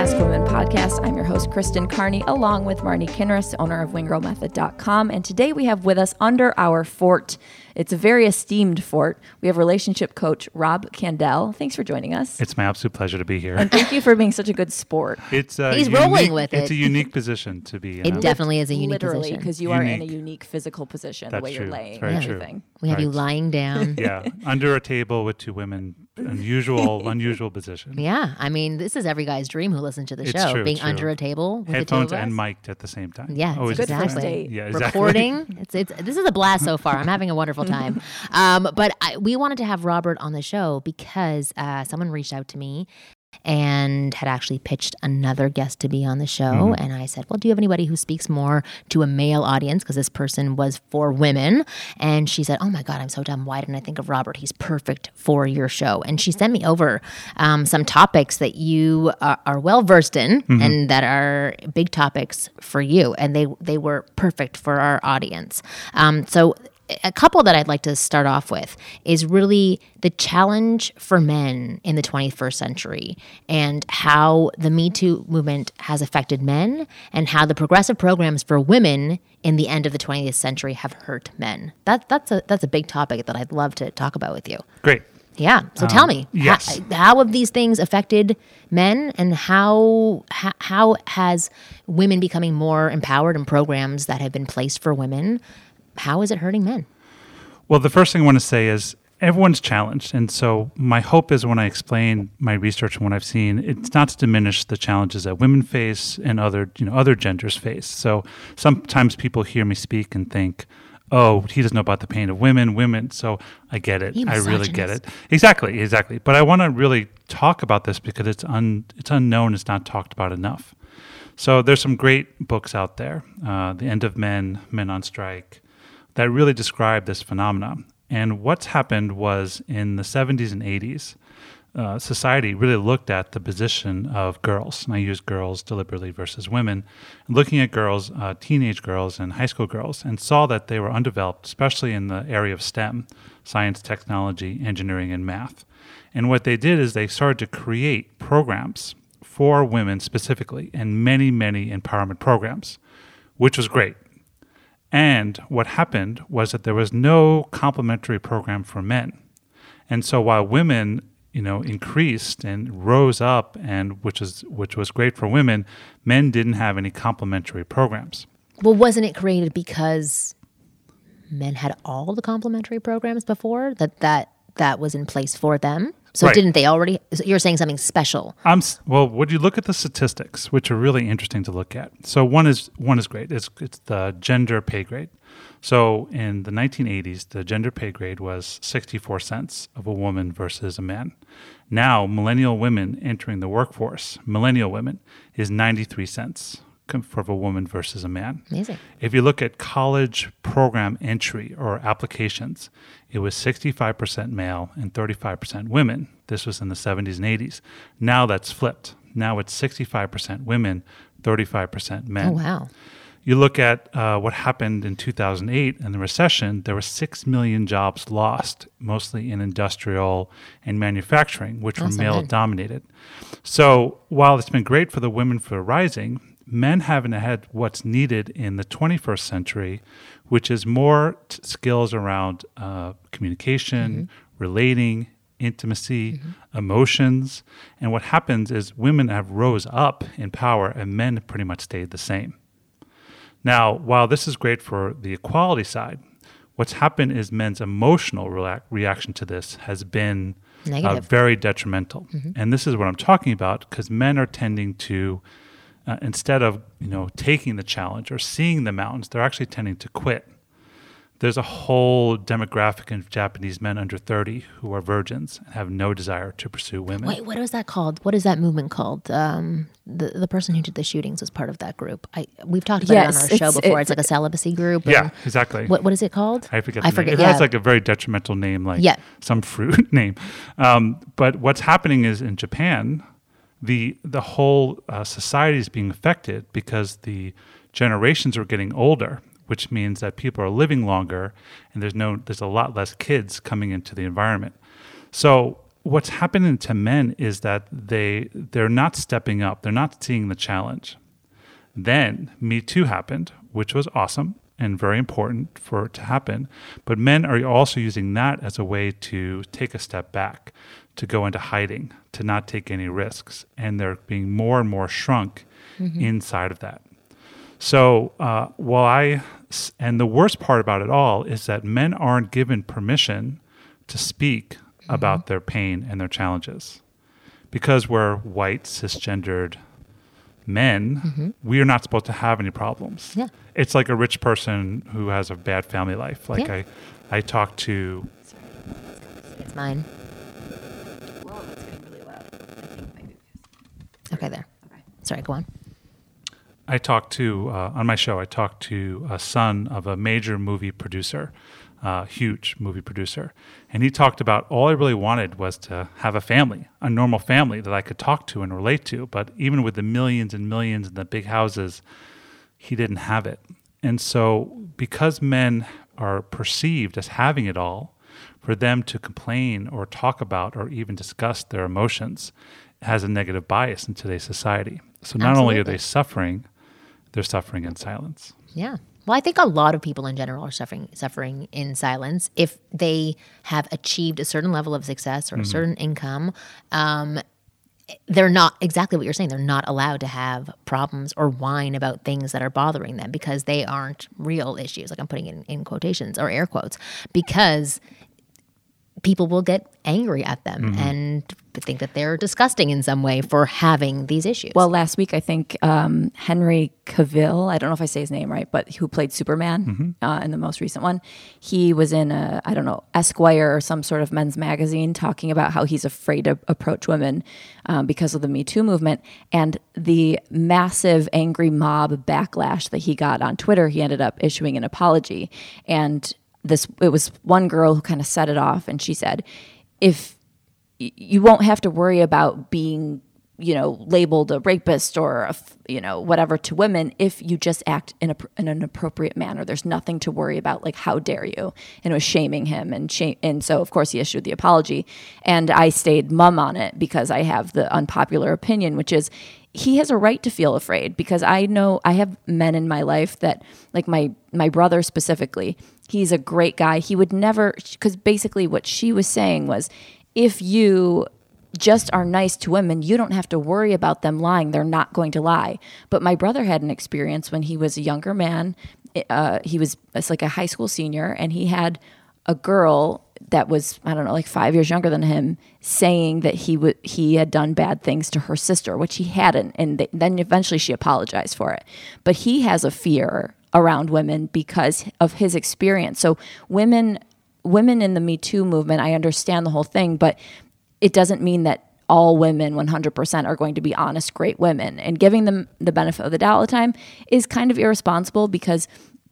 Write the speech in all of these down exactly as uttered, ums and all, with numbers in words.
Ask Women podcast. I'm your host, Kristen Carney, along with Marnie Kinross, owner of wing girl method dot com. And today we have with us under our fort, it's a very esteemed fort, we have relationship coach Rob Kandell. Thanks for joining us. It's my absolute pleasure to be here. And thank you for being such a good sport. It's a He's unique, rolling with it. It's a unique position to be in. It definitely is a unique Literally, position. because you are in a Unique. unique physical position, That's the way true. you're laying Very and true. everything. We have you Right. lying down. Yeah, under a table with two women, unusual, unusual position. Yeah, I mean, this is every guy's dream who listens to the It's show, true, being true. under a table with Headphones the two of us. and mic'd at the same time. Yeah, Always Good exactly. first date. Yeah, exactly. Recording. It's it's this is a blast so far. I'm having a wonderful time. Um, but I, we wanted to have Robert on the show because uh, someone reached out to me and had actually pitched another guest to be on the show. Mm-hmm. And I said, well, do you have anybody who speaks more to a male audience? Because this person was for women. And she said, oh my God, I'm so dumb. Why didn't I think of Robert? He's perfect for your show. And she sent me over um, some topics that you are, are well versed in Mm-hmm. and that are big topics for you. And they, they were perfect for our audience. Um, so a couple that I'd like to start off with is really the challenge for men in the twenty-first century and how the Me Too movement has affected men and how the progressive programs for women in the end of the twentieth century have hurt men. That, that's, a, that's a big topic that I'd love to talk about with you. Great. Yeah. So tell me, yes. how, how have these things affected men and how, how how has women becoming more empowered in programs that have been placed for women? How is it hurting men? Well, the first thing I want to say is everyone's challenged. And so my hope is when I explain my research and what I've seen, it's not to diminish the challenges that women face and other, you know, other genders face. So sometimes people hear me speak and think, oh, he doesn't know about the pain of women, women. So I get it. You I really get misogynist. it. Exactly, exactly. But I want to really talk about this because it's un, it's unknown. It's not talked about enough. So there's some great books out there, uh, The End of Men, Men on Strike, that really describe this phenomenon. And what's happened was in the seventies and eighties, uh, society really looked at the position of girls, and I use girls deliberately versus women, looking at girls, uh, teenage girls and high school girls, and saw that they were undeveloped, especially in the area of STEM, science, technology, engineering, and math. And what they did is they started to create programs for women specifically, and many, many empowerment programs, which was great. And what happened was that there was no complementary program for men. And so while women, you know, increased and rose up, and which is which was great for women, men didn't have any complementary programs. Well, wasn't it created because men had all the complementary programs before that that that was in place for them? So Right. didn't they already? So you're saying something special. Um, s- well, would you look at the statistics, which are really interesting to look at? So one is one is great. It's it's the gender pay grade. So in the nineteen eighties, the gender pay grade was sixty-four cents of a woman versus a man. Now, millennial women entering the workforce, millennial women, is ninety-three cents com- for a woman versus a man. Amazing. If you look at college program entry or applications, it was sixty-five percent male and thirty-five percent women. This was in the seventies and eighties. Now that's flipped. Now it's sixty-five percent women, thirty-five percent men. Oh wow. You look at uh, what happened in two thousand eight in the recession, there were six million jobs lost, mostly in industrial and manufacturing, which were Awesome, male men. dominated. So while it's been great for the women for rising, men haven't had what's needed in the twenty-first century, which is more t- skills around uh, communication, Mm-hmm. relating, intimacy, emotions. And what happens is women have rose up in power and men pretty much stayed the same. Now, while this is great for the equality side, what's happened is men's emotional rea- reaction to this has been uh, Negative. very detrimental. And this is what I'm talking about because men are tending to, uh, instead of you know taking the challenge or seeing the mountains, they're actually tending to quit. There's a whole demographic of Japanese men under thirty who are virgins and have no desire to pursue women. Wait, what is that called? What is that movement called? Um, the the person who did the shootings was part of that group. I we've talked about Yes, it on our show it's- before. it's- It's, like a celibacy group. Yeah, and exactly. What what is it called? I forget. I the forget. Name. It yeah. has like a very detrimental name, like Yeah. some fruit name. Um, but what's happening is in Japan, the the whole uh, society is being affected because the generations are getting older, which means that people are living longer, and there's no there's a lot less kids coming into the environment. So what's happening to men is that they they're not stepping up. They're not seeing the challenge. Then Me Too happened, which was awesome and very important for it to happen. But men are also using that as a way to take a step back, to go into hiding, to not take any risks. And they're being more and more shrunk mm-hmm. inside of that. So uh, while I, and the worst part about it all is that men aren't given permission to speak mm-hmm. about their pain and their challenges. Because we're white, cisgendered men, mm-hmm. we are not supposed to have any problems. Yeah. It's like a rich person who has a bad family life. Like yeah. I, I talked to... It's mine. Whoa, that's getting really loud. I think maybe. Okay, there. Okay. Sorry, go on. I talked to, uh, on my show, I talked to a son of a major movie producer, uh, huge movie producer. And he talked about all I really wanted was to have a family, a normal family that I could talk to and relate to. But even with the millions and millions and the big houses, he didn't have it. And so because men are perceived as having it all, for them to complain or talk about or even discuss their emotions has a negative bias in today's society. So not Absolutely. only are they suffering, they're suffering in silence. Yeah. Well, I think a lot of people in general are suffering suffering in silence. If they have achieved a certain level of success or mm-hmm. a certain income, um, they're not exactly what you're saying. They're not allowed to have problems or whine about things that are bothering them because they aren't real issues. Like I'm putting it in, in quotations or air quotes, because people will get angry at them mm-hmm. and think that they're disgusting in some way for having these issues. Well, last week, I think um, Henry Cavill, I don't know if I say his name right, but who played Superman mm-hmm. uh, in the most recent one, he was in a, I don't know, Esquire or some sort of men's magazine talking about how he's afraid to approach women um, because of the Me Too movement. And the massive angry mob backlash that he got on Twitter, he ended up issuing an apology. And This it was one girl who kind of set it off, and she said, "If y- you won't have to worry about being, you know, labeled a rapist or a, f- you know, whatever to women if you just act in, a, in an appropriate manner. There's nothing to worry about. Like, how dare you?" And it was shaming him, and shame, and so of course he issued the apology, and I stayed mum on it because I have the unpopular opinion, which is, he has a right to feel afraid, because I know I have men in my life that, like my my brother specifically, he's a great guy. He would never, because basically what she was saying was, if you just are nice to women, you don't have to worry about them lying. They're not going to lie. But my brother had an experience when he was a younger man. Uh, he was it's like a high school senior, and he had a girl that was, I don't know, like five years younger than him, saying that he would he had done bad things to her sister, which he hadn't, and th- then eventually she apologized for it. But he has a fear around women because of his experience. So women, women in the Me Too movement, I understand the whole thing, but it doesn't mean that all women one hundred percent are going to be honest, great women. And giving them the benefit of the doubt all the time is kind of irresponsible, because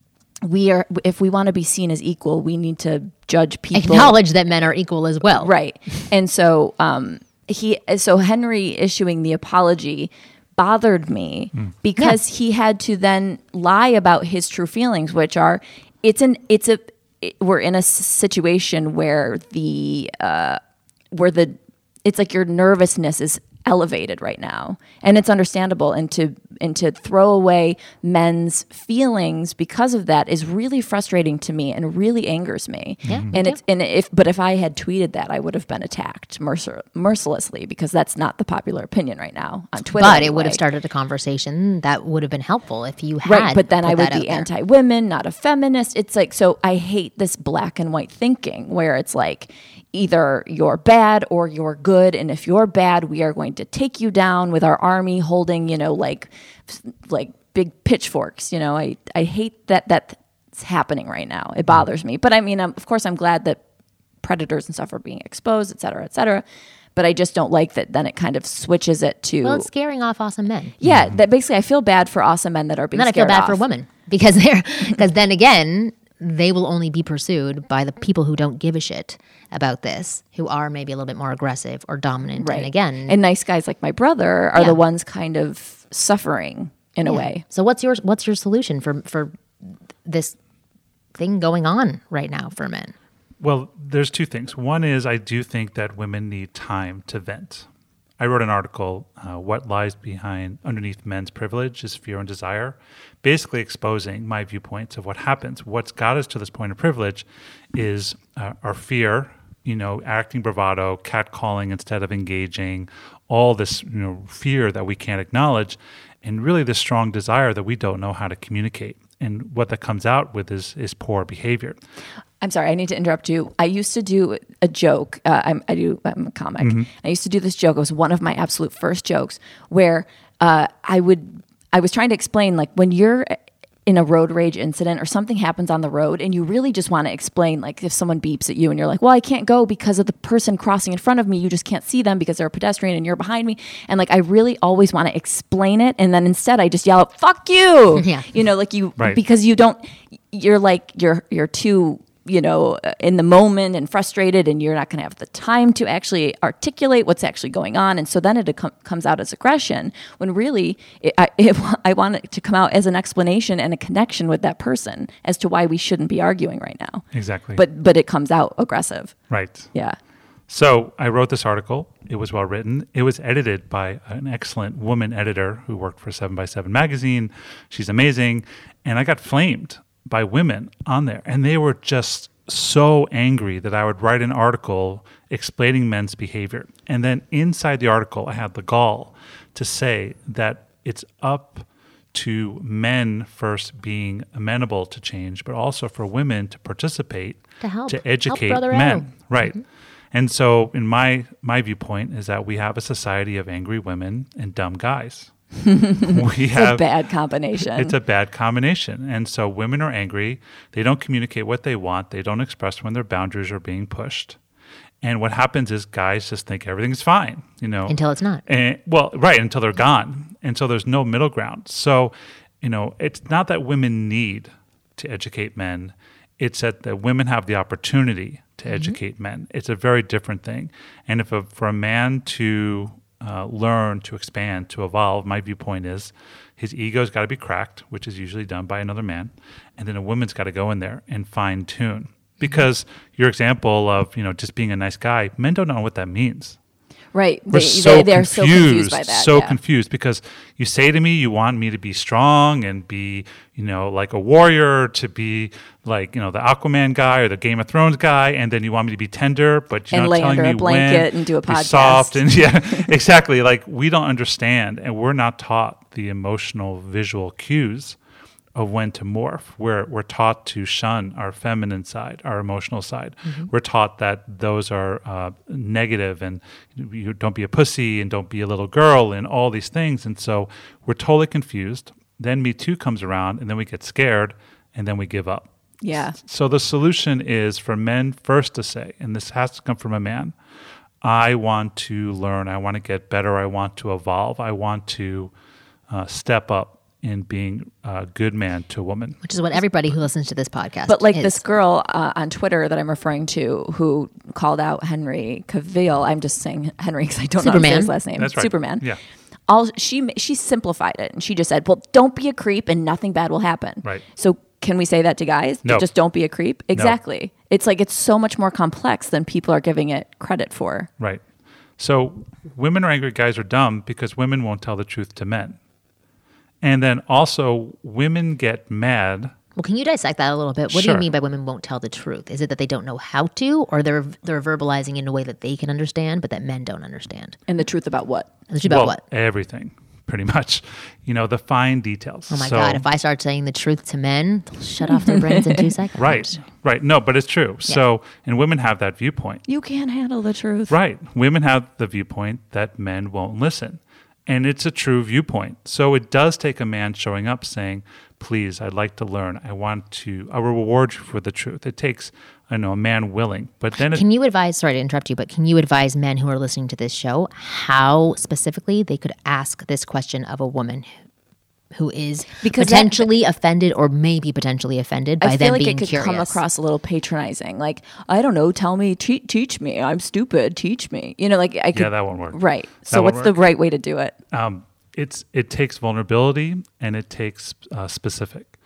we are, if we want to be seen as equal, we need to judge people. Acknowledge that men are equal as well. Right. And so um, he, so Henry issuing the apology bothered me mm. because yeah. he had to then lie about his true feelings, which are, it's an, it's a, it, we're in a situation where the, uh, where the, it's like your nervousness is elevated right now, and it's understandable, and to and to throw away men's feelings because of that is really frustrating to me and really angers me. Yeah, mm-hmm. And it's and if but if I had tweeted that, I would have been attacked mercil- mercilessly, because that's not the popular opinion right now on Twitter. But anyway. It would have started a conversation that would have been helpful if you had. Right, but then I would be there. anti-women, not a feminist. It's like, so I hate this black and white thinking where it's like, either you're bad or you're good, and if you're bad, we are going to take you down with our army holding, you know, like like big pitchforks. You know, I, I hate that that's happening right now. It bothers me. But I mean, um, of course, I'm glad that predators and stuff are being exposed, et cetera, et cetera. But I just don't like that then it kind of switches it to... Well, it's scaring off awesome men. Yeah, that basically I feel bad for awesome men that are being and then scared I feel bad off. for women, because they're because then again, they will only be pursued by the people who don't give a shit about this, who are maybe a little bit more aggressive or dominant. Right. And again, and nice guys like my brother are Yeah. the ones kind of suffering in a yeah. way. So what's your what's your solution for for this thing going on right now for men? Well, there's two things. One is I do think that women need time to vent. I wrote an article, uh, What Lies Behind Underneath Men's Privilege is Fear and Desire, basically exposing my viewpoints of what happens. What's got us to this point of privilege is uh, our fear, you know, acting bravado, catcalling instead of engaging, all this, you know, fear that we can't acknowledge, and really this strong desire that we don't know how to communicate. And what that comes out with is is poor behavior. I'm sorry, I need to interrupt you. I used to do a joke. Uh, I'm, I do. I'm a comic. Mm-hmm. I used to do this joke. It was one of my absolute first jokes, where uh, I would. I was trying to explain, like, when you're in a road rage incident or something happens on the road, and you really just want to explain, like, if someone beeps at you, and you're like, "Well, I can't go because of the person crossing in front of me. You just can't see them because they're a pedestrian, and you're behind me." And like, I really always want to explain it, and then instead, I just yell out, "Fuck you!" Yeah. You know, like you Right. because you don't. You're like you're you're too. you know, in the moment and frustrated, and you're not going to have the time to actually articulate what's actually going on. And so then it com- comes out as aggression when really it, I, it, I want it to come out as an explanation and a connection with that person as to why we shouldn't be arguing right now. Exactly. But, but it comes out aggressive. Right. Yeah. So I wrote this article. It was well written. It was edited by an excellent woman editor who worked for seven by seven magazine. She's amazing. And I got flamed by women on there. And they were just so angry that I would write an article explaining men's behavior. And then inside the article, I had the gall to say that it's up to men first being amenable to change, but also for women to participate, To help. to Help educate Brother men. Adam. Right. Mm-hmm. And so in my my viewpoint is that we have a society of angry women and dumb guys. we It's have a bad combination. It's a bad combination. And so women are angry. They don't communicate what they want. They don't express when their boundaries are being pushed. And what happens is guys just think everything's fine, you know. Until it's not. And, well, right, until they're gone. And so there's no middle ground. So, you know, it's not that women need to educate men. It's that the women have the opportunity to Mm-hmm. educate men. It's a very different thing. And if a, for a man to uh, learn, to expand, to evolve, my viewpoint is his ego's got to be cracked, which is usually done by another man. And then a woman's got to go in there and fine tune. Because your example of, you know, just being a nice guy, men don't know what that means. right. We're They, so, they, they're confused, so confused by that. so yeah. confused because you say to me you want me to be strong and be, you know, like a warrior, to be like, you know, the Aquaman guy or the Game of Thrones guy, and then you want me to be tender, but you're And not lay telling under me a blanket when, and do a be podcast. soft and yeah, exactly. Like we don't understand, and we're not taught the emotional visual cues of when to morph. We're we're taught to shun our feminine side, our emotional side. Mm-hmm. We're taught that those are uh, negative, and you don't be a pussy and don't be a little girl and all these things. And so we're totally confused. Then Me Too comes around, and then we get scared, and then we give up. Yeah. So the solution is for men first to say, and this has to come from a man, I want to learn, I want to get better, I want to evolve, I want to uh, step up in being a good man to a woman. Which is what everybody who listens to this podcast But like is. this girl uh, on Twitter that I'm referring to who called out Henry Cavill. I'm just saying Henry because I don't know how to say Superman. his last name. That's right. Superman. Yeah. All she she simplified it and she just said, "Well, don't be a creep and nothing bad will happen." Right. So can we say that to guys? No. Just don't be a creep. Exactly. It's like it's so much more complex than people are giving it credit for. Right. So women are angry, guys are dumb because women won't tell the truth to men. And then also women get mad. Well, can you dissect that a little bit? What do Sure. you mean by women won't tell the truth? Is it that they don't know how to, or they're they're verbalizing in a way that they can understand, but that men don't understand? And the truth about what? The truth about well, what? everything, pretty much. You know, the fine details. Oh my So- God! If I start saying the truth to men, they'll shut off their brains in two seconds. Right, right. No, but it's true. So, and women have that viewpoint. You can't handle the truth. Right. Women have the viewpoint that men won't listen. And it's a true viewpoint. So it does take a man showing up saying, please, I'd like to learn. I want to, I will reward you for the truth. It takes, I know, a man willing. But then it, Can you advise? Sorry to interrupt you, but can you advise men who are listening to this show how specifically they could ask this question of a woman who is Because that- potentially offended or maybe potentially offended by I them feel like being it could curious? come across a little patronizing, like I don't know, tell me, te- teach me. I'm stupid. Teach me. You know, like I could. yeah, that won't work. Right. That So won't what's the work. right way to do it? Um, it's, it takes vulnerability and it takes uh, specific.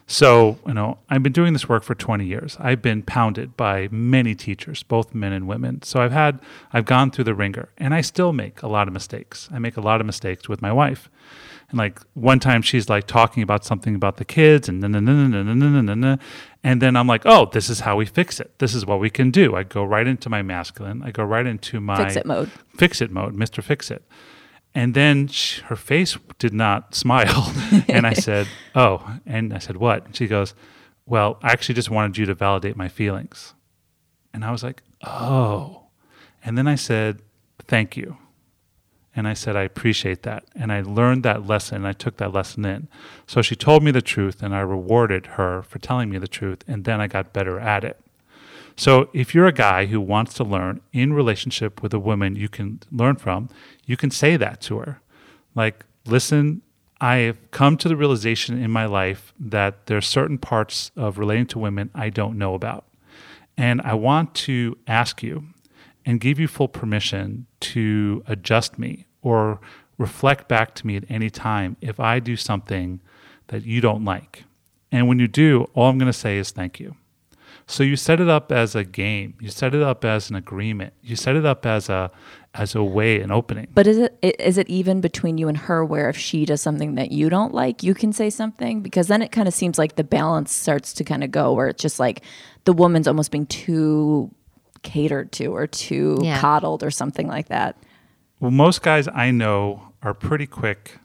So, you know, I've been doing this work for twenty years. I've been pounded by many teachers, both men and women. So I've had, I've gone through the ringer, and I still make a lot of mistakes. I make a lot of mistakes with my wife. And like one time she's like talking about something about the kids and na na na na na na na na, and then I'm like, oh, this is how we fix it. This is what we can do. I go right into my masculine. I go right into my Fix it mode. Fix it mode, Mister Fix It. And then she, her face did not smile. And I said, oh, and I said, what? And she goes, well, I actually just wanted you to validate my feelings. And I was like, oh. And then I said, thank you. And I said, I appreciate that. And I learned that lesson, and I took that lesson in. So she told me the truth, and I rewarded her for telling me the truth, and then I got better at it. So if you're a guy who wants to learn in relationship with a woman you can learn from, you can say that to her. Like, listen, I have come to the realization in my life that there are certain parts of relating to women I don't know about. And I want to ask you and give you full permission to adjust me or reflect back to me at any time if I do something that you don't like. And when you do, all I'm going to say is thank you. So you set it up as a game. You set it up as an agreement. You set it up as a as a way, an opening. But is it is it even between you and her where if she does something that you don't like, you can say something? Because then it kind of seems like the balance starts to kind of go where it's just like the woman's almost being too catered to or too Yeah. coddled or something like that. Well, most guys I know are pretty quick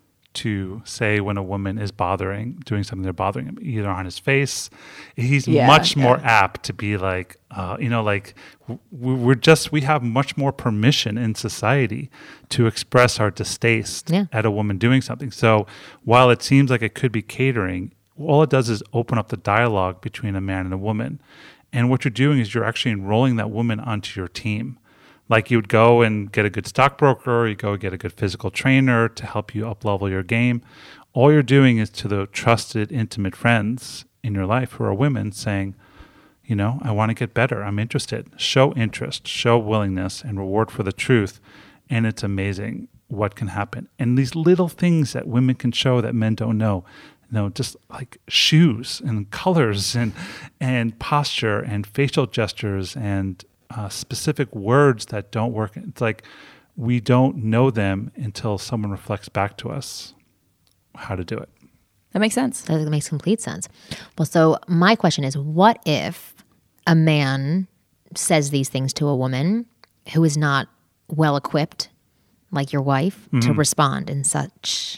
to say when a woman is bothering, doing something they're bothering him, either on his face. He's Yeah, much yeah. more apt to be like, uh, you know, like w- we're just, we have much more permission in society to express our distaste Yeah. at a woman doing something. So while it seems like it could be catering, all it does is open up the dialogue between a man and a woman. And what you're doing is you're actually enrolling that woman onto your team. Like you would go and get a good stockbroker, you go get a good physical trainer to help you up-level your game. All you're doing is to the trusted, intimate friends in your life who are women saying, you know, I want to get better. I'm interested. Show interest, show willingness, and reward for the truth. And it's amazing what can happen. And these little things that women can show that men don't know, you know, just like shoes and colors and and posture and facial gestures and uh, specific words that don't work. It's like we don't know them until someone reflects back to us how to do it. That makes sense. That makes complete sense. Well, so my question is, what if a man says these things to a woman who is not well equipped, like your wife, Mm-hmm. to respond in such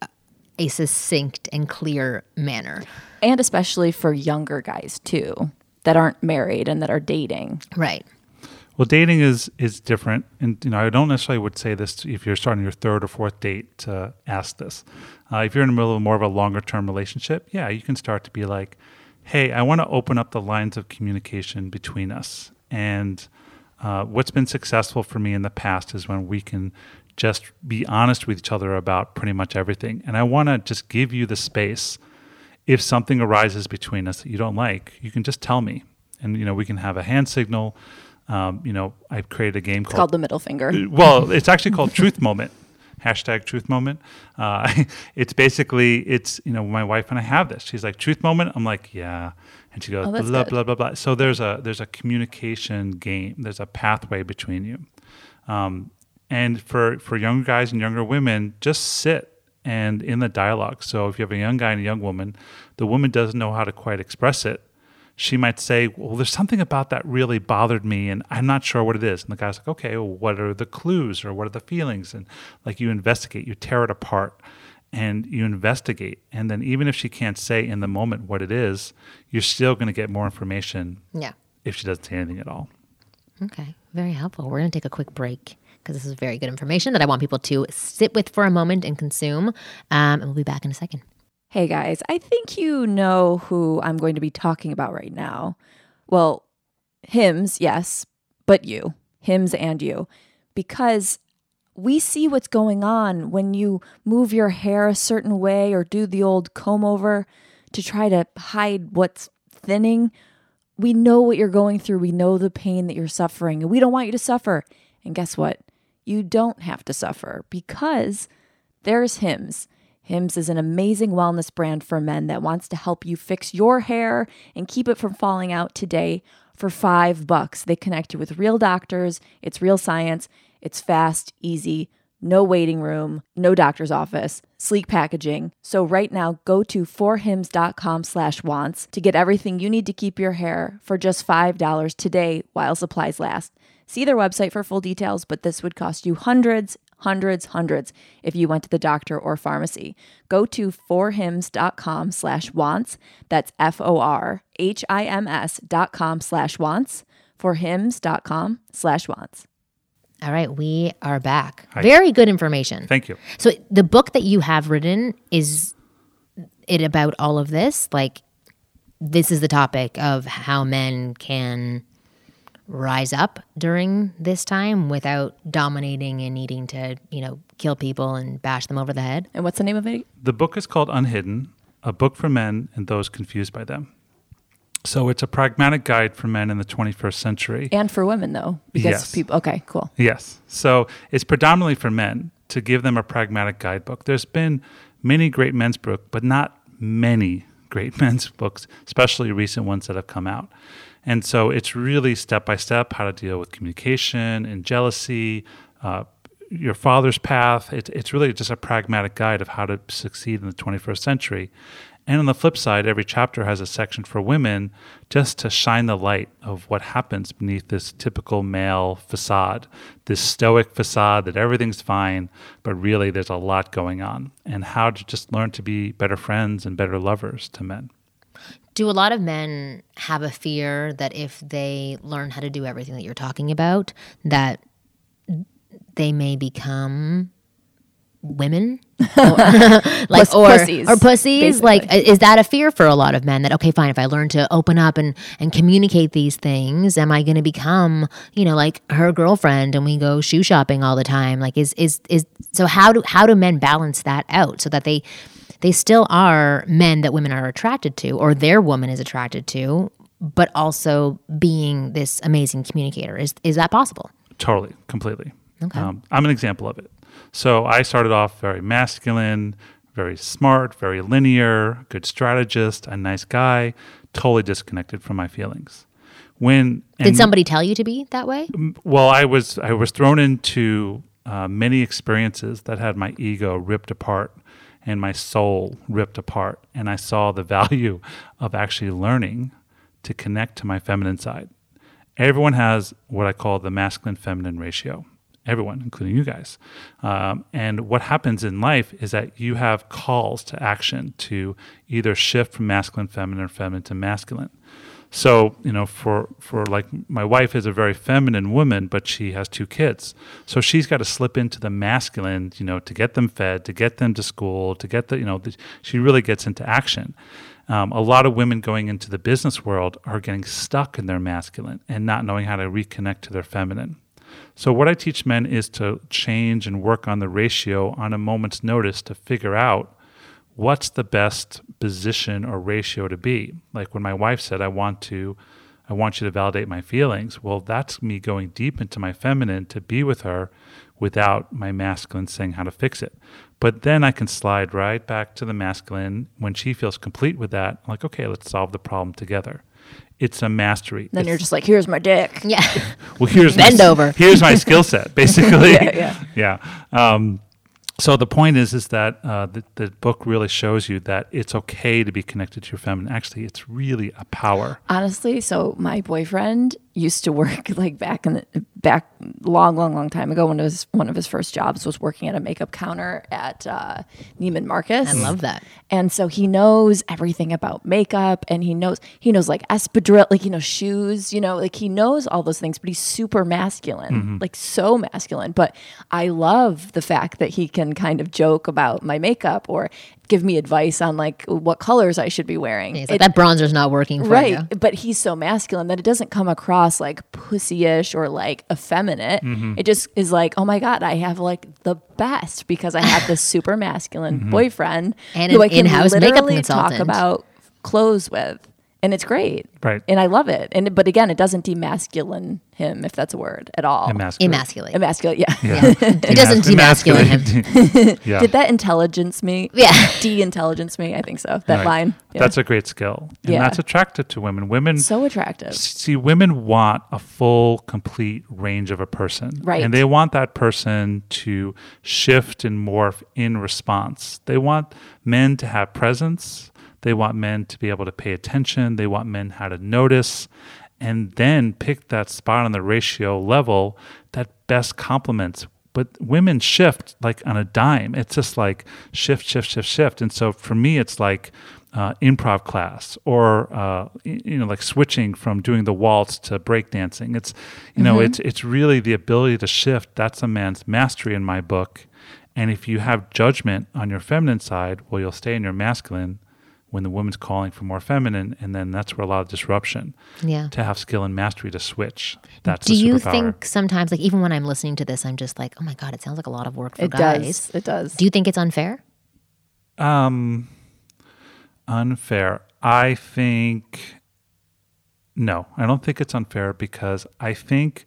a succinct and clear manner? And especially for younger guys too, that aren't married and that are dating. Right. Well, dating is is different, and you know I don't necessarily would say this if you're starting your third or fourth date to ask this. Uh, if you're in the middle of more of a longer term relationship, yeah, you can start to be like, "Hey, I want to open up the lines of communication between us." And uh, what's been successful for me in the past is when we can just be honest with each other about pretty much everything. And I want to just give you the space. If something arises between us that you don't like, you can just tell me, and you know we can have a hand signal. Um, you know, I've created a game It's called, called the middle finger. well, it's actually called Truth Moment, hashtag Truth Moment. Uh, it's basically, it's, you know, my wife and I have this. She's like, Truth Moment? I'm like, yeah. And she goes, Oh, blah, that's blah, good. blah, blah, blah. So there's a, there's a communication game. There's a pathway between you. Um, and for, for younger guys and younger women, just sit and in the dialogue. So if you have a young guy and a young woman, the woman doesn't know how to quite express it. She might say, well, there's something about that really bothered me, and I'm not sure what it is. And the guy's like, okay, well, what are the clues or what are the feelings? And like you investigate, you tear it apart and you investigate. And then even if she can't say in the moment what it is, you're still going to get more information Yeah. if she doesn't say anything at all. Okay. Very helpful. We're going to take a quick break because this is very good information that I want people to sit with for a moment and consume. Um, and we'll be back in a second. Hey guys, I think you know who I'm going to be talking about right now. Well, Hims, yes, but you, Hims and you, because we see what's going on when you move your hair a certain way or do the old comb over to try to hide what's thinning. We know what you're going through. We know the pain that you're suffering, and we don't want you to suffer. And guess what? You don't have to suffer because there's Hims. Hims is an amazing wellness brand for men that wants to help you fix your hair and keep it from falling out today for five bucks. They connect you with real doctors. It's real science. It's fast, easy, no waiting room, no doctor's office, sleek packaging. So right now, go to forhims.com slash wants to get everything you need to keep your hair for just five dollars today while supplies last. See their website for full details, but this would cost you hundreds, hundreds, hundreds if you went to the doctor or pharmacy. Go to forhims.com slash wants. That's F-O-R-H-I-M-S dot com slash wants. forhims.com slash wants. All right, we are back. Hi. Very good information. Thank you. So the book that you have written, is it about all of this? Like, this is the topic of how men can rise up during this time without dominating and needing to, you know, kill people and bash them over the head. And what's the name of it? The book is called Unhidden, a book for men and those confused by them. So it's a pragmatic guide for men in the twenty-first century. And for women, though. Because Yes. people, okay, cool. Yes. So it's predominantly for men to give them a pragmatic guidebook. There's been many great men's books, but not many great men's books, especially recent ones that have come out. And so it's really step-by-step how to deal with communication and jealousy, uh, your father's path. It, it's really just a pragmatic guide of how to succeed in the twenty-first century. And on the flip side, every chapter has a section for women just to shine the light of what happens beneath this typical male facade, this stoic facade that everything's fine, but really there's a lot going on, and how to just learn to be better friends and better lovers to men. Do a lot of men have a fear that if they learn how to do everything that you're talking about, that they may become women or, like Puss- or pussies, or pussies basically. like is that a fear for a lot of men that okay fine if I learn to open up and and communicate these things, am I going to become, you know, like her girlfriend and we go shoe shopping all the time? Like is is is so how do how do men balance that out so that they they still are men that women are attracted to or their woman is attracted to, but also being this amazing communicator? Is is that possible? Totally, completely. Okay. Um, I'm an example of it. So I started off very masculine, very smart, very linear, good strategist, a nice guy, totally disconnected from my feelings. When Did and- somebody tell you to be that way? Well, I was I was thrown into uh, many experiences that had my ego ripped apart and my soul ripped apart, and I saw the value of actually learning to connect to my feminine side. Everyone has what I call the masculine-feminine ratio. Everyone, including you guys. Um, and what happens in life is that you have calls to action to either shift from masculine, feminine, or feminine to masculine. So, you know, for, for like my wife is a very feminine woman, but she has two kids. So she's got to slip into the masculine, you know, to get them fed, to get them to school, to get the, you know, the, she really gets into action. Um, a lot of women going into the business world are getting stuck in their masculine and not knowing how to reconnect to their feminine. So what I teach men is to change and work on the ratio on a moment's notice to figure out what's the best position or ratio to be. Like when my wife said, I want to, I want you to validate my feelings. Well, that's me going deep into my feminine to be with her without my masculine saying how to fix it. But then I can slide right back to the masculine when she feels complete with that. I'm like, okay, let's solve the problem together. It's a mastery. Then It's- you're just like, here's my dick. Yeah. well, here's Bend my, over. Here's my skill set, basically. Yeah, yeah. Um, so the point is, is that uh, the, the book really shows you that it's okay to be connected to your feminine. Actually, it's really a power. Honestly, so my boyfriend used to work like back in the back long, long, long time ago when it was one of his first jobs was working at a makeup counter at uh, Neiman Marcus. I love that. And so he knows everything about makeup, and he knows he knows like espadrille, like, you know, shoes, you know, like he knows all those things, but he's super masculine, Mm-hmm. like so masculine. But I love the fact that he can kind of joke about my makeup or give me advice on like what colors I should be wearing. It's like, It- that bronzer's not working for right, you. but he's so masculine that it doesn't come across like pussyish or like effeminate. Mm-hmm. It just is like, oh my god, I have like the best because I have this super masculine Mm-hmm. boyfriend And who an I can in-house makeup literally talk consultant. about clothes with And it's great. Right. And I love it. And but again, it doesn't demasculine him, if that's a word at all. Emasculate. Emasculate. Emasculate, yeah. Yeah. It doesn't demasculate him. Yeah. Did that intelligence me? Yeah. De-intelligence me? I think so. That Right. line. Yeah. That's a great skill. And Yeah. that's attractive to women. Women so attractive. see women want a full, complete range of a person. Right. And they want that person to shift and morph in response. They want men to have presence. They want men to be able to pay attention. They want men how to notice, and then pick that spot on the ratio level that best complements. But women shift like on a dime. It's just like shift, shift, shift, shift. And so for me, it's like uh, improv class, or uh, you know, like switching from doing the waltz to breakdancing. It's you know, mm-hmm. it's it's really the ability to shift. That's a man's mastery in my book. And if you have judgment on your feminine side, well, you'll stay in your masculine when the woman's calling for more feminine, and then that's where a lot of disruption. Yeah. To have skill and mastery to switch. That's Do the you superpower. think sometimes, like even when I'm listening to this, I'm just like, oh my God, it sounds like a lot of work for It guys. does. It does. Do you think it's unfair? Um, unfair. I think, no, I don't think it's unfair, because I think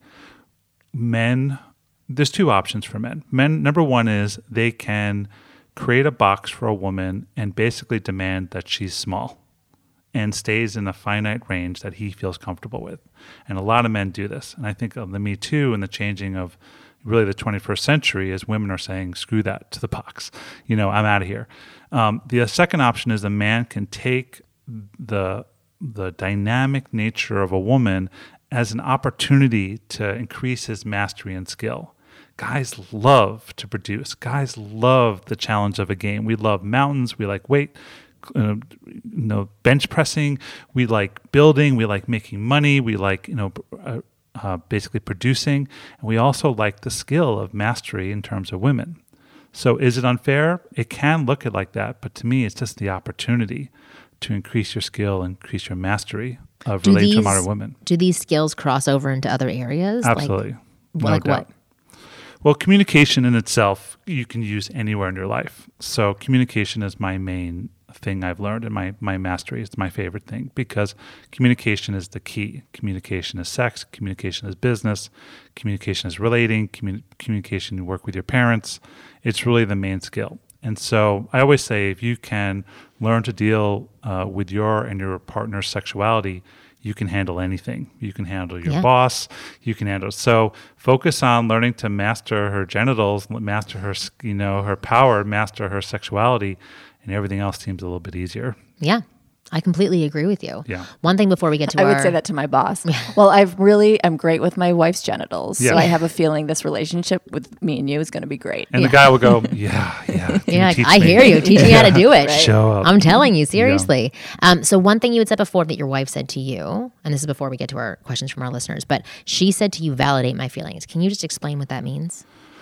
men, there's two options for men. Men, number one is they can create a box for a woman and basically demand that she's small and stays in a finite range that he feels comfortable with. And a lot of men do this. And I think of the Me Too and the changing of really the twenty-first century is women are saying, screw that to the box. You know, I'm out of here. Um, the second option is a man can take the the dynamic nature of a woman as an opportunity to increase his mastery and skill. Guys love to produce. Guys love the challenge of a game. We love mountains. We like weight, uh, you know, bench pressing. We like building. We like making money. We like, you know, uh, uh, basically producing. And we also like the skill of mastery in terms of women. So is it unfair? It can look it like that, but to me, it's just the opportunity to increase your skill, increase your mastery of Do relating to these- modern women. Do these skills cross over into other areas? Absolutely. Like, No like doubt. what? Well, communication in itself, you can use anywhere in your life. So communication is my main thing I've learned, and my, my mastery. It's my favorite thing, because communication is the key. Communication is sex. Communication is business. Communication is relating. Commun- communication, you work with your parents. It's really the main skill. And so I always say, if you can learn to deal uh, with your and your partner's sexuality, you can handle anything. You can handle your Yeah. boss. You can handle. So focus on learning to master her genitals, master her, you know, her power, master her sexuality, and everything else seems a little bit easier. Yeah, I completely agree with you. Yeah. One thing before we get to I our, would say that to my boss. Well, I've really, I'm great with my wife's genitals. Yeah. So I have a feeling this relationship with me and you is going to be great. And Yeah. the guy will go, yeah, yeah. can you Yeah, like, teach I me?" hear you. Teach me how to do it. Right. Show up. I'm telling you, seriously. Um, so one thing you had said before that your wife said to you, and this is before we get to our questions from our listeners, but she said to you, validate my feelings. Can you just explain what that means?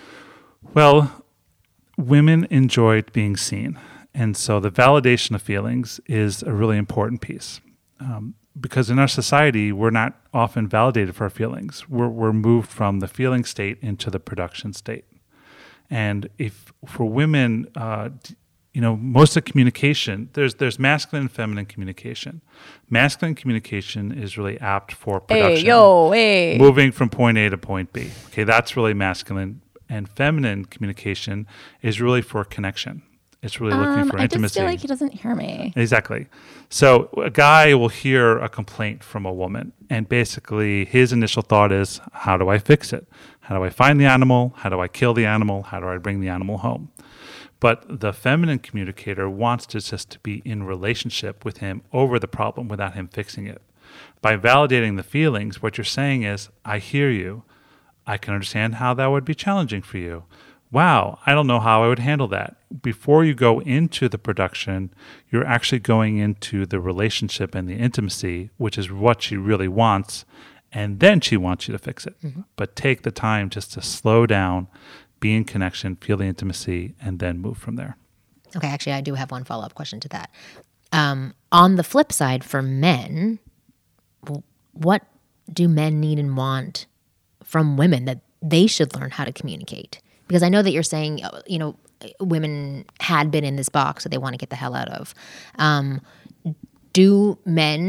Well, women enjoyed being seen. And so the validation of feelings is a really important piece. Um, because in our society, we're not often validated for our feelings. We're, we're moved from the feeling state into the production state. And if for women, uh, d- you know, most of communication, there's there's masculine and feminine communication. Masculine communication is really apt for production. Hey, yo, hey. Moving from point A to point B. Okay, that's really masculine. And feminine communication is really for connection. It's really looking Um, for I intimacy. just feel like he doesn't hear me. Exactly. So a guy will hear a complaint from a woman, and basically his initial thought is, how do I fix it? How do I find the animal? How do I kill the animal? How do I bring the animal home? But the feminine communicator wants to just to be in relationship with him over the problem without him fixing it. By validating the feelings, what you're saying is, I hear you. I can understand how that would be challenging for you. Wow, I don't know how I would handle that. Before you go into the production, you're actually going into the relationship and the intimacy, which is what she really wants, and then she wants you to fix it. Mm-hmm. But take the time just to slow down, be in connection, feel the intimacy, and then move from there. Okay, actually, I do have one follow-up question to that. Um, on the flip side, for men, w- what do men need and want from women that they should learn how to communicate? Because I know that you're saying, uh, you know, women had been in this box that they want to get the hell out of. Um, do men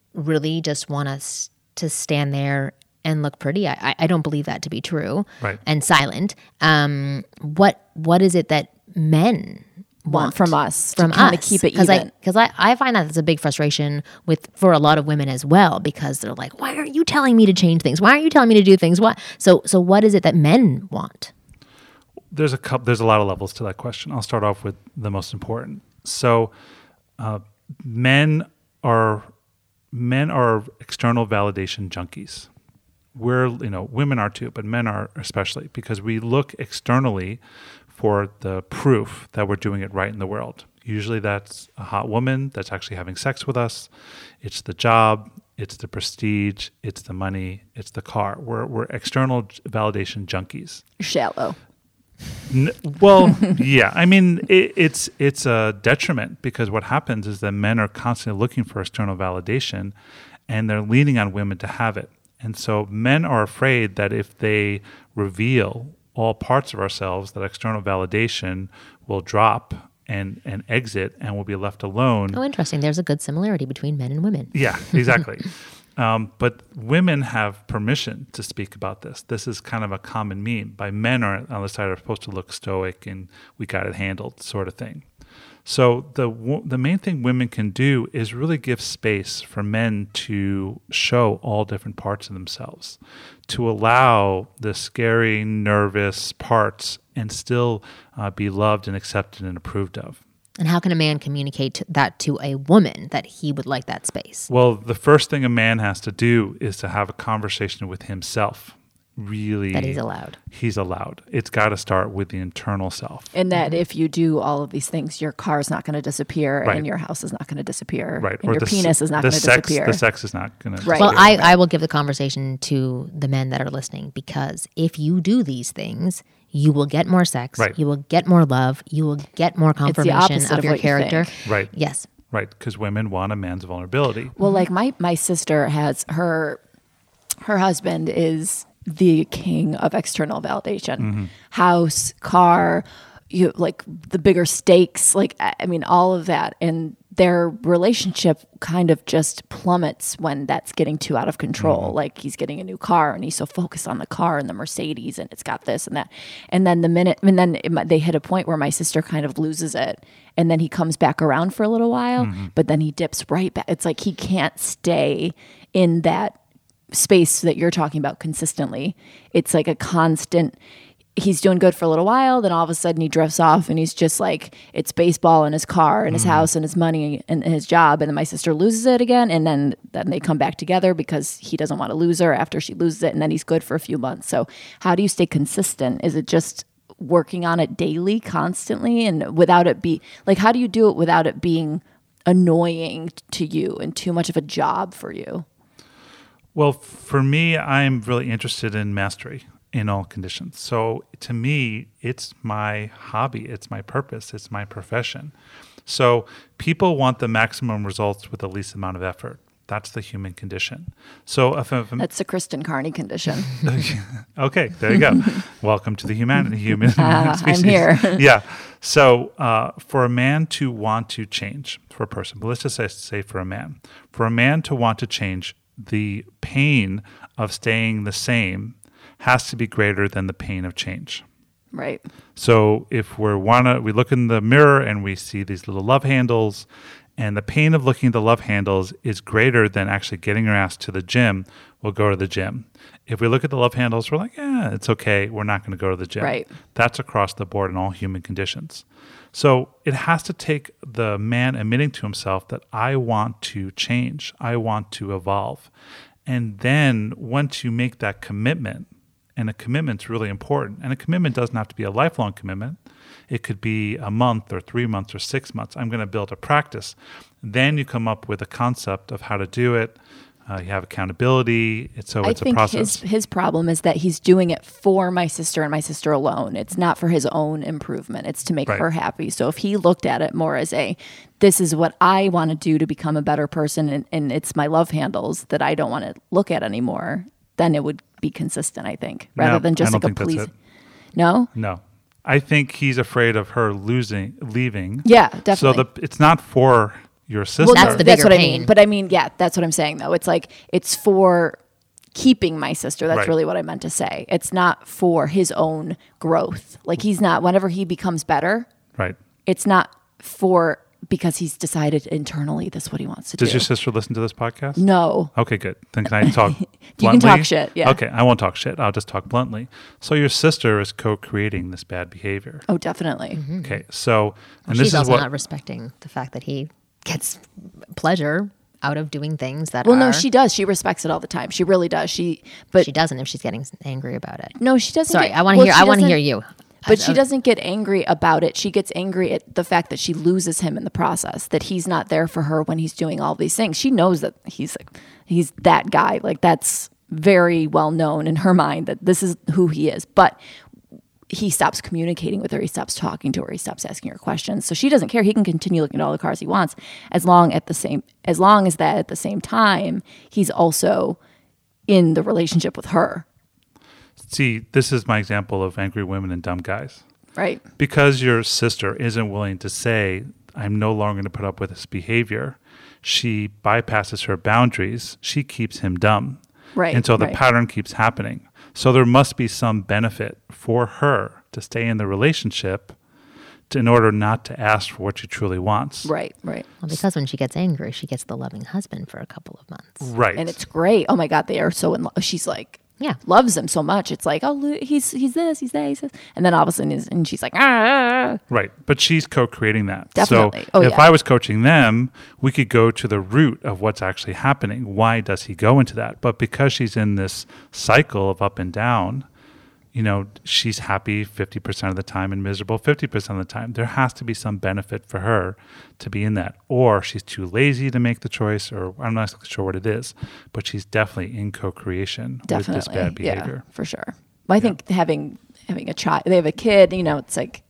really just want us to stand there and look pretty. I, I don't believe that to be true. Right. And silent. Um, what what is it that men want, Want from us to From kinda us? keep it Cause I, even. Because I, I find that it's a big frustration with for a lot of women as well, because they're like, why aren't you telling me to change things? Why aren't you telling me to do things? What? So so what is it that men want? There's a couple, there's a lot of levels to that question. I'll start off with the most important. So, uh, men are men are external validation junkies. We're, you know, women are too, but men are especially, because we look externally for the proof that we're doing it right in the world. Usually that's a hot woman that's actually having sex with us. It's the job, it's the prestige, it's the money, it's the car. We're we're external validation junkies. Shallow. N- well, yeah. I mean, it, it's it's a detriment, because what happens is that men are constantly looking for external validation, and they're leaning on women to have it. And so men are afraid that if they reveal all parts of ourselves, that external validation will drop and, and exit, and we'll be left alone. Oh, interesting. There's a good similarity between men and women. Yeah, exactly. Um, but women have permission to speak about this. This is kind of a common meme. By men are on the side are supposed to look stoic and we got it handled sort of thing. So the the main thing women can do is really give space for men to show all different parts of themselves, to allow the scary, nervous parts and still uh, be loved and accepted and approved of. And how can a man communicate that to a woman, that he would like that space? Well, the first thing a man has to do is to have a conversation with himself. Really, That he's allowed. He's allowed. It's got to start with the internal self. And that if you do all of these things, your car's not going to disappear, Right. and your house is not going to disappear, Right. and your the, penis is not the going to sex, disappear. The sex is not going to Right. Well, disappear. I, I will give the conversation to the men that are listening, because if you do these things, you will get more sex, Right. you will get more love, you will get more confirmation opposite of, of your what you character. think. Right. Yes. Right. Because women want a man's vulnerability. Well, like my my sister has her her husband is the king of external validation. Mm-hmm. House, car, you like the bigger stakes, like I I mean all of that, and their relationship kind of just plummets when that's getting too out of control. Mm-hmm. Like he's getting a new car and he's so focused on the car and the Mercedes and it's got this and that. And then the minute, and then it, might- they hit a point where my sister kind of loses it. And then he comes back around for a little while, Mm-hmm. but then he dips right back. It's like he can't stay in that space that you're talking about consistently. It's like a constant, he's doing good for a little while, then all of a sudden he drifts off and he's just like, it's baseball and his car and his house and his money and his job. And then my sister loses it again. And then, then they come back together because he doesn't want to lose her after she loses it. And then he's good for a few months. So how do you stay consistent? Is it just working on it daily, constantly, and without it be like, how do you do it without it being annoying to you and too much of a job for you? Well, for me, I'm really interested in mastery in all conditions. So to me, it's my hobby, it's my purpose, it's my profession. So people want the maximum results with the least amount of effort. That's the human condition. So if, if That's the Kristen Carney condition. okay, there you go. Welcome to the human human Ah, species. I'm here. Yeah. So uh, for a man to want to change, for a person, but let's just say, say for a man, for a man to want to change, the pain of staying the same has to be greater than the pain of change. Right. So if we're wanna, we look in the mirror and we see these little love handles, and the pain of looking at the love handles is greater than actually getting our ass to the gym, we'll go to the gym. If we look at the love handles, we're like, yeah, it's okay. We're not going to go to the gym. Right. That's across the board in all human conditions. So it has to take the man admitting to himself that I want to change. I want to evolve. And then once you make that commitment, and a commitment's really important, and a commitment doesn't have to be a lifelong commitment. It could be a month or three months or six months. I'm going to build a practice. Then you come up with a concept of how to do it. Uh, you have accountability. It's, so I it's a think process. his his problem is that he's doing it for my sister and my sister alone. It's not for his own improvement. It's to make Right. her happy. So if he looked at it more as a, this is what I want to do to become a better person, and, and it's my love handles that I don't want to look at anymore, then it would be consistent, I think, rather No, than just I don't like a think that's please. it. No? No. I think he's afraid of her losing, leaving. Yeah, So definitely. the it's not for, your sister. Well, That's no, the that's bigger what I pain. mean. But I mean, yeah, that's what I'm saying though. It's like it's for keeping my sister. That's Right. really what I meant to say. It's not for his own growth. Like he's not. Whenever he becomes better, Right. it's not for because he's decided internally this is what he wants to Does do. your sister listen to this podcast? No. Okay, good. Then can I talk You bluntly? can talk shit, yeah. Okay, I won't talk shit. I'll just talk bluntly. So your sister is co-creating this bad behavior. Oh, definitely. Okay, so and She's this is also what not respecting the fact that he gets pleasure out of doing things that Well, are, no, she does. She respects it all the time. She really does. She, but she doesn't if she's getting angry about it. no, she doesn't. Sorry, get- I want to well, hear. she I want to doesn't- hear you. But I- she doesn't get angry about it. She gets angry at the fact that she loses him in the process, that he's not there for her when he's doing all these things. She knows that he's like, he's that guy. Like that's very well known in her mind that this is who he is. But he stops communicating with her. He stops talking to her. He stops asking her questions. So she doesn't care. He can continue looking at all the cars he wants as long at the same as long as that at the same time he's also in the relationship with her. see, this is my example of angry women and dumb guys. Right. Because your sister isn't willing to say, I'm no longer going to put up with this behavior, she bypasses her boundaries. She keeps him dumb. Right, And so the right. pattern keeps happening. So there must be some benefit for her to stay in the relationship to, in order not to ask for what she truly wants. Right. Right. Well, because when she gets angry, she gets the loving husband for a couple of months. Right. And it's great. Oh my God, they are so in love. She's like, Yeah. loves him so much. It's like, oh, lo- he's he's this, he's that, he's this. And then all of a sudden, he's, and she's like, ah. Right. But she's co-creating that. Definitely. So Oh, if yeah. I was coaching them, we could go to the root of what's actually happening. Why does he go into that? But because she's in this cycle of up and down, you know, she's happy fifty percent of the time and miserable fifty percent of the time. There has to be some benefit for her to be in that. Or she's too lazy to make the choice, or I'm not sure what it is, but she's definitely in co-creation Definitely. with this bad behavior. Yeah, for sure. Well, I think having having a child, they have a kid, you know, it's like,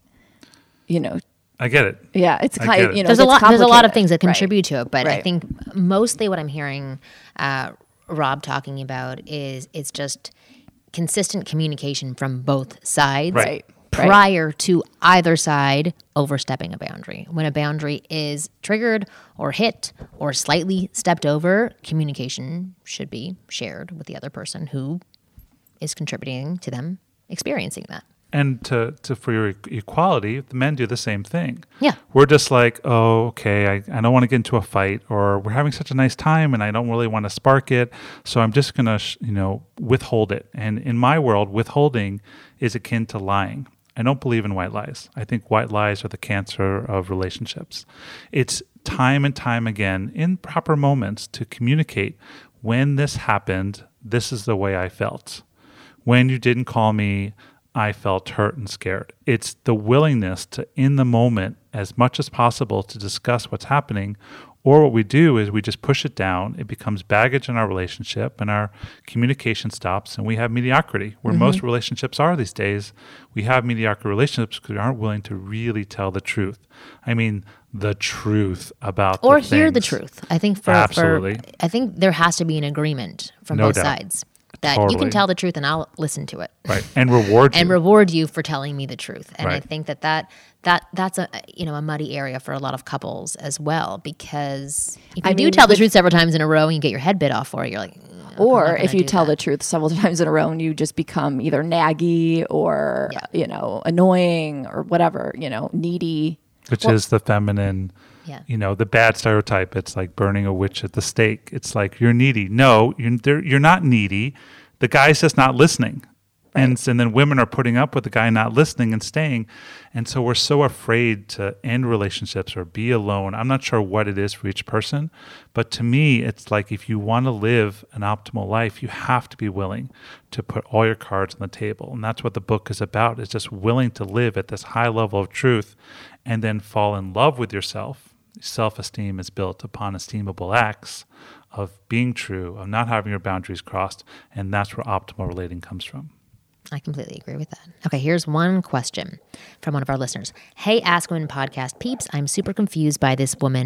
you know, I get it. yeah, it's I kind get of, it. you know, There's a it's lot. There's a lot of complicated. things that Right. contribute to it, but I Right. think mostly what I'm hearing uh, Rob talking about is it's just consistent communication from both sides Right. Right. prior to either side overstepping a boundary. When a boundary is triggered or hit or slightly stepped over, communication should be shared with the other person who is contributing to them experiencing that. And to, to for your e- equality, the men do the same thing. Yeah. We're just like, oh, okay, I, I don't want to get into a fight, or we're having such a nice time and I don't really want to spark it, so I'm just going to, sh- you know, withhold it. And in my world, withholding is akin to lying. I don't believe in white lies. I think white lies are the cancer of relationships. It's time and time again, in proper moments, to communicate, when this happened, this is the way I felt. When you didn't call me, I felt hurt and scared. It's the willingness to, in the moment, as much as possible, to discuss what's happening. Or what we do is we just push it down. It becomes baggage in our relationship, and our communication stops, and we have mediocrity, where most relationships are these days. We have mediocre relationships because we aren't willing to really tell the truth. I mean, the truth about Or the hear the things. truth. I think for, Absolutely. for I think there has to be an agreement from No both doubt. sides that you Totally. can tell the truth and I'll listen to it. Right, and reward you. And reward you for telling me the truth. And I Right. think that, that that that's a you know a muddy area for a lot of couples as well, because if you I do mean, tell the with- truth several times in a row and you get your head bit off for it, you're like, "Mm, I'm Or not if gonna you do tell that." the truth several times in a row and you just become either naggy or, Yeah. you know, annoying or whatever, you know, needy. which is the feminine, Yeah. you know, the bad stereotype. It's like burning a witch at the stake. It's like, you're needy. No, you're, there- you're not needy. The guy's just not listening. And, s- and then women are putting up with the guy not listening and staying. And so we're so afraid to end relationships or be alone. I'm not sure what it is for each person. But to me, it's like, if you want to live an optimal life, you have to be willing to put all your cards on the table. And that's what the book is about, is just willing to live at this high level of truth and then fall in love with yourself. Self-esteem is built upon esteemable acts of being true, of not having your boundaries crossed. And that's where optimal relating comes from. I completely agree with that. Okay, here's one question from one of our listeners. Hey, Ask Women podcast peeps, I'm super confused by this woman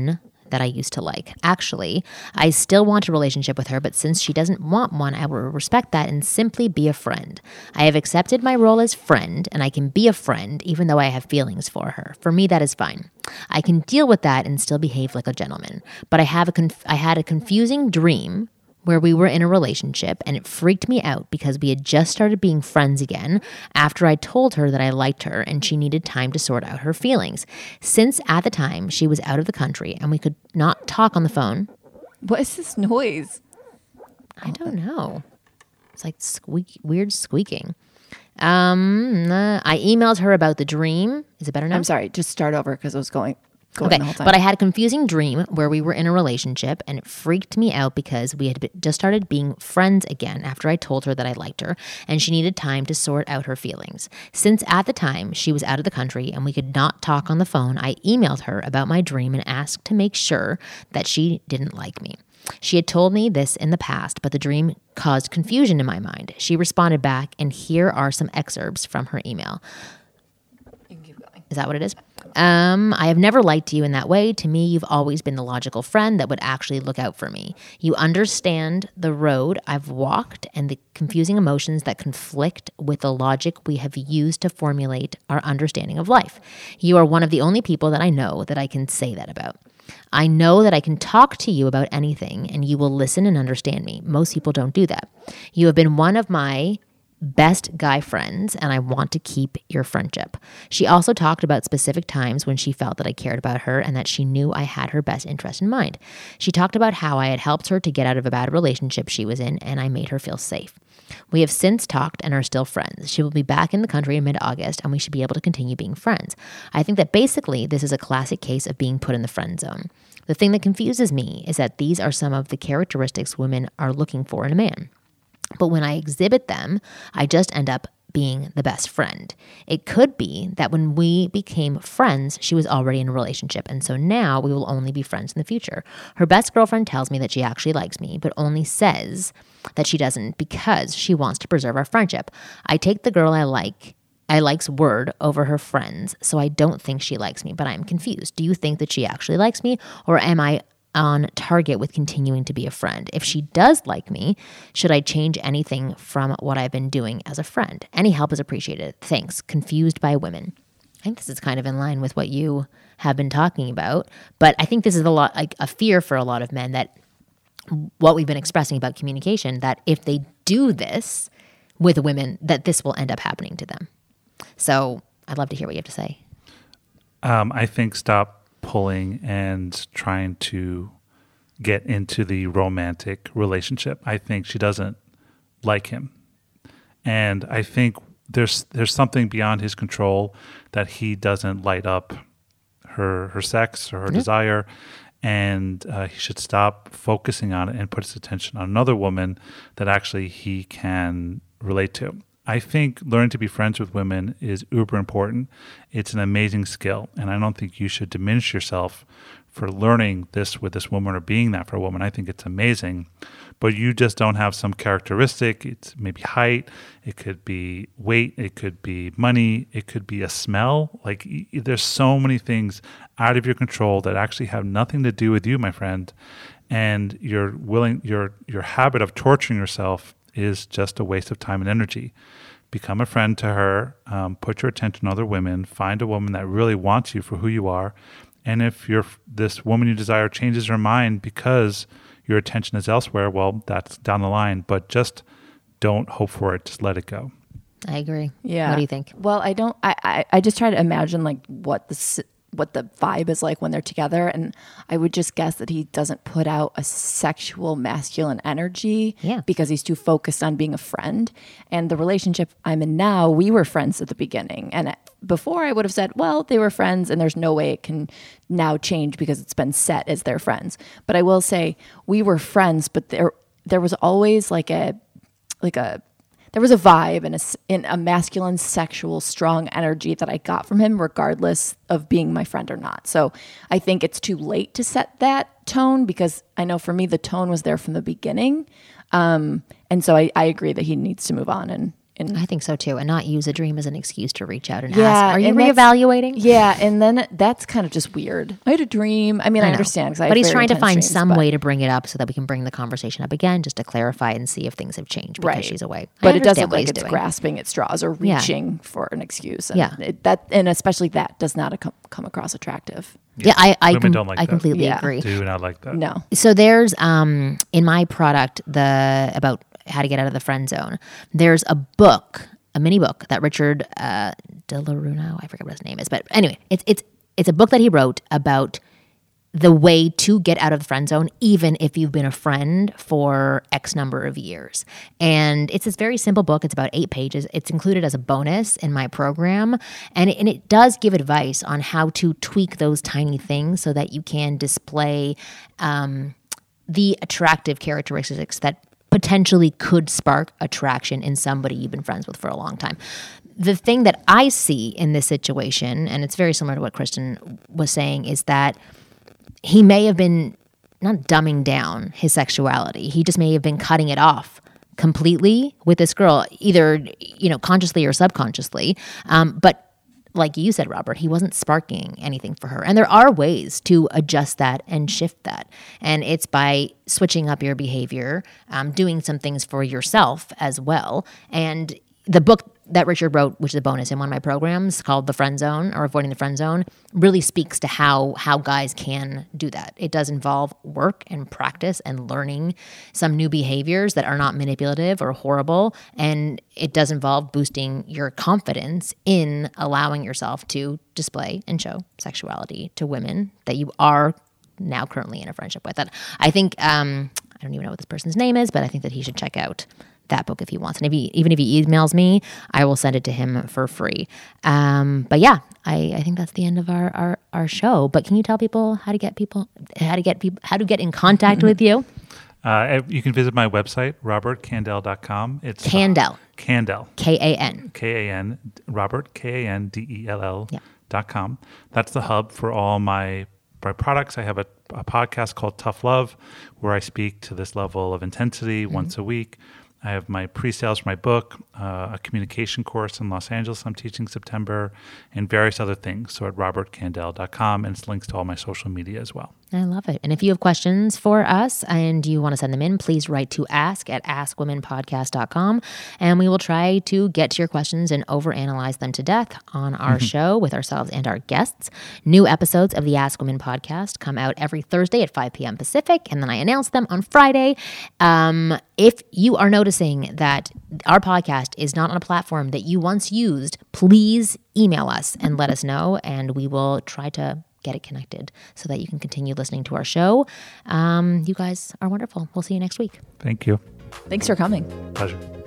that I used to like. Actually, I still want a relationship with her, but since she doesn't want one, I will respect that and simply be a friend. I have accepted my role as friend, and I can be a friend even though I have feelings for her. For me, that is fine. I can deal with that and still behave like a gentleman. But I have a conf- I had a confusing dream where we were in a relationship, and it freaked me out because we had just started being friends again after I told her that I liked her and she needed time to sort out her feelings. Since at the time she was out of the country and we could not talk on the phone. What is this noise? I don't know. It's like squeak, weird squeaking. Um, uh, I emailed her about the dream. Is it better now? I'm sorry, just start over because it was going, going Okay, the whole time. but I had a confusing dream where we were in a relationship and it freaked me out because we had be- just started being friends again after I told her that I liked her and she needed time to sort out her feelings. Since at the time she was out of the country and we could not talk on the phone, I emailed her about my dream and asked to make sure that she didn't like me. She had told me this in the past, but the dream caused confusion in my mind. She responded back, and here are some excerpts from her email. You can keep going. Is that what it is? Um, I have never liked you in that way. To me, you've always been the logical friend that would actually look out for me. You understand the road I've walked and the confusing emotions that conflict with the logic we have used to formulate our understanding of life. You are one of the only people that I know that I can say that about. I know that I can talk to you about anything and you will listen and understand me. Most people don't do that. You have been one of my best guy friends, and I want to keep your friendship. She also talked about specific times when she felt that I cared about her and that she knew I had her best interest in mind. She talked about how I had helped her to get out of a bad relationship she was in, and I made her feel safe. We have since talked and are still friends. She will be back in the country in mid-August, and we should be able to continue being friends. I think that basically this is a classic case of being put in the friend zone. The thing that confuses me is that these are some of the characteristics women are looking for in a man. But when I exhibit them, I just end up being the best friend. It could be that when we became friends, she was already in a relationship, and so now we will only be friends in the future. Her best girlfriend tells me that she actually likes me, but only says that she doesn't because she wants to preserve our friendship. I take the girl I like, I like's word over her friends, so I don't think she likes me, but I'm confused. Do you think that she actually likes me, or am I on target with continuing to be a friend? If she does like me, should I change anything from what I've been doing as a friend? Any help is appreciated. Thanks. Confused by women. I think this is kind of in line with what you have been talking about, but I think this is a lot like a fear for a lot of men, that what we've been expressing about communication, that if they do this with women, that this will end up happening to them. So I'd love to hear what you have to say. Um, I think stop pulling and trying to get into the romantic relationship. I think she doesn't like him. And I think there's there's something beyond his control that he doesn't light up her her sex or her mm-hmm. desire. And uh, he should stop focusing on it and put his attention on another woman that actually he can relate to. I think learning to be friends with women is uber important. It's an amazing skill, and I don't think you should diminish yourself for learning this with this woman or being that for a woman. I think it's amazing, but you just don't have some characteristic. It's maybe height, it could be weight, it could be money, it could be a smell. Like y- there's so many things out of your control that actually have nothing to do with you, my friend, and your willing your your habit of torturing yourself is just a waste of time and energy. Become a friend to her, um, put your attention on other women, find a woman that really wants you for who you are. And if you're, this woman you desire changes her mind because your attention is elsewhere, well, that's down the line, but just don't hope for it. Just let it go. I agree. Yeah. What do you think? Well, I don't, I, I, I just try to imagine like what the, what the vibe is like when they're together. And I would just guess that he doesn't put out a sexual masculine energy yeah. because he's too focused on being a friend. And the relationship I'm in now, we were friends at the beginning. And before I would have said, well, they were friends and there's no way it can now change because it's been set as their friends. But I will say we were friends, but there, there was always like a, like a, there was a vibe and a, in a masculine, sexual, strong energy that I got from him, regardless of being my friend or not. So I think it's too late to set that tone because I know for me, the tone was there from the beginning. Um, and so I, I agree that he needs to move on and, And I think so too, and not use a dream as an excuse to reach out and Yeah, ask, "Are you and that's- reevaluating?" yeah, and then that's kind of just weird. I had a dream. I mean, I, I know. understand, 'cause I but have he's very trying to intense find dreams, some but- way to bring it up so that we can bring the conversation up again, just to clarify and see if things have changed because Right. she's away. I But it does understand look what like he's it's doing. grasping at straws or Yeah. reaching for an excuse. And Yeah. it, that and especially that does not come, come across attractive. Yeah, I I, Women com- don't like I that. completely Yeah. agree. Do not like that. No. So there's um in my product the about how to get out of the friend zone. There's a book, a mini book that Richard uh, De La Runa, I forget what his name is, but anyway, it's it's it's a book that he wrote about the way to get out of the friend zone, even if you've been a friend for X number of years. And it's this very simple book. It's about eight pages. It's included as a bonus in my program. And it, and it does give advice on how to tweak those tiny things so that you can display um, the attractive characteristics that potentially could spark attraction in somebody you've been friends with for a long time. The thing that I see in this situation, and it's very similar to what Kristen was saying, is that he may have been not dumbing down his sexuality. He just may have been cutting it off completely with this girl, either, you know, consciously or subconsciously. Um, but like you said, Robert, he wasn't sparking anything for her. And there are ways to adjust that and shift that. And it's by switching up your behavior, um, doing some things for yourself as well. And the book that Richard wrote, which is a bonus in one of my programs called The Friend Zone or Avoiding the Friend Zone, really speaks to how how guys can do that. It does involve work and practice and learning some new behaviors that are not manipulative or horrible. And it does involve boosting your confidence in allowing yourself to display and show sexuality to women that you are now currently in a friendship with. And I think, um, I don't even know what this person's name is, but I think that he should check out that book if he wants. And if he, even if he emails me, I will send it to him for free. Um, but yeah, I, I think that's the end of our, our, our show. But can you tell people how to get people, how to get people, how to get in contact with you? Uh, you can visit my website, robert kandel dot com. It's Kandel. Kandel. K A N. K A N, Robert, K A N D E L L Yeah. dot com. That's the hub for all my, my products. I have a, a podcast called Tough Love, where I speak to this level of intensity mm-hmm. once a week. I have my pre-sales for my book, uh, a communication course in Los Angeles I'm teaching September, and various other things. So at robert kandel dot com, and it's links to all my social media as well. I love it. And if you have questions for us and you want to send them in, please write to ask at ask women podcast dot com. And we will try to get to your questions and overanalyze them to death on our mm-hmm. show with ourselves and our guests. New episodes of the Ask Women podcast come out every Thursday at five p.m. Pacific, and then I announce them on Friday. Um, if you are noticing that our podcast is not on a platform that you once used, please email us and let us know, and we will try to get it connected so that you can continue listening to our show. Um, you guys are wonderful. We'll see you next week. Thank you. Thanks for coming. Pleasure.